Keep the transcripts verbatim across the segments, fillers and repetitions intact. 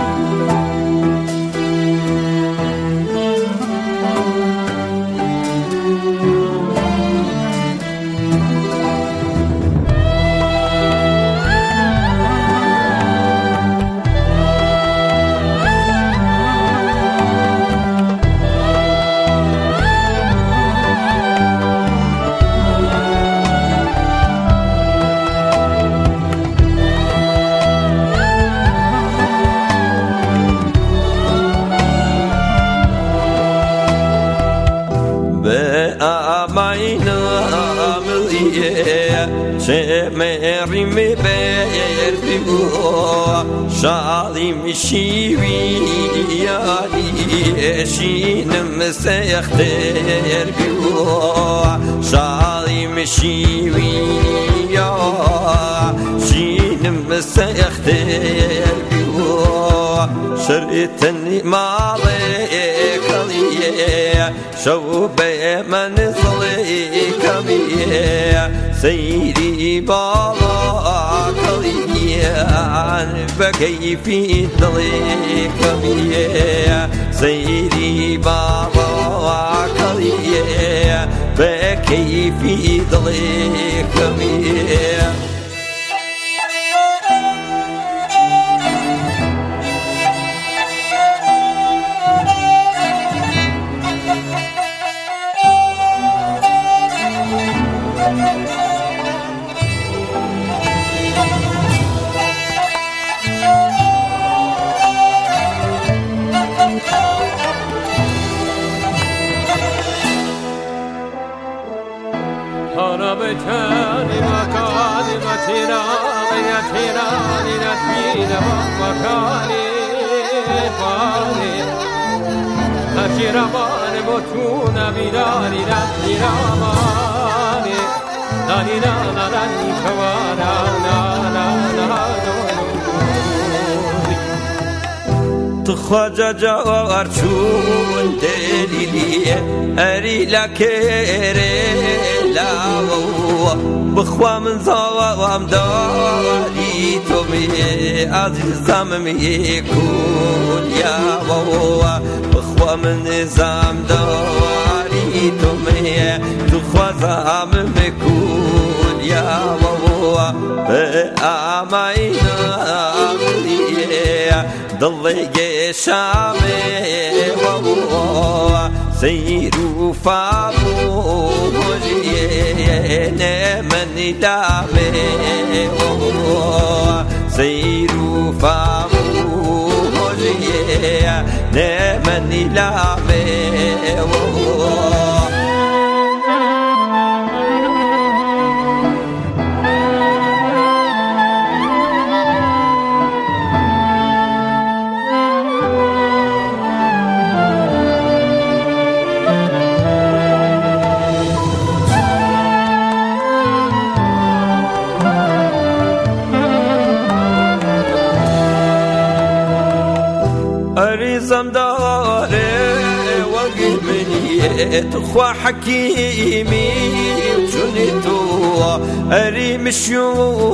شمری می بردیو شادی میشیوی یادی شینم سختر بیو شادی میشیوی یا شینم سختر بیو شريتني مالك لي شوب من صليك بي سيدي باباك لي بكيفي ضليك بي سيدي باباك لي بكيفي ضليك بي هربتني مكاني متيراني يتيراني نتبين مكاني فاني تشيرماني بطون بيداني نتيرماني داني نانا ناني كوانا نانا نانا تخواجه جوار چون دلیلی اری لکره لاو بخوا من زوام داری تو می عزیزم می کن یا بخوا من زام داری تو می تخوازم می کن یا به آماینا ضلي شامي وهو سير فابو وجينا من دامي وهو سير فابو وجينا من دامي وهو أريزم داره وقلبني تخوى حكيمي وجنتو أري مشيو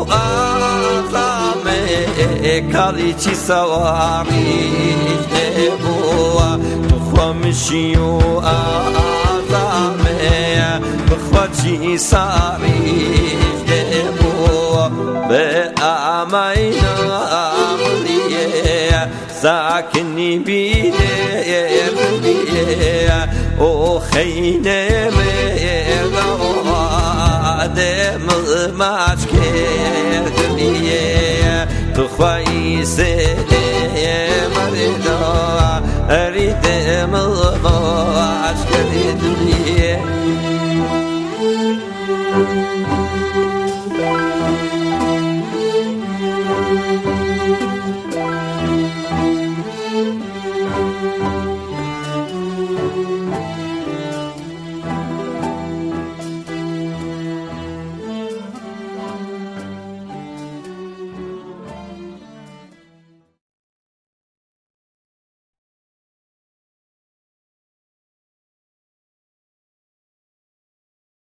أعظامي كاليشي سواري جنبو تخوى مشيو أعظامي بخواتي ساري جنبو بأمينا ساكني بيدي ربي او خينه مغادم ماش كردني تخوي سي مريض اريد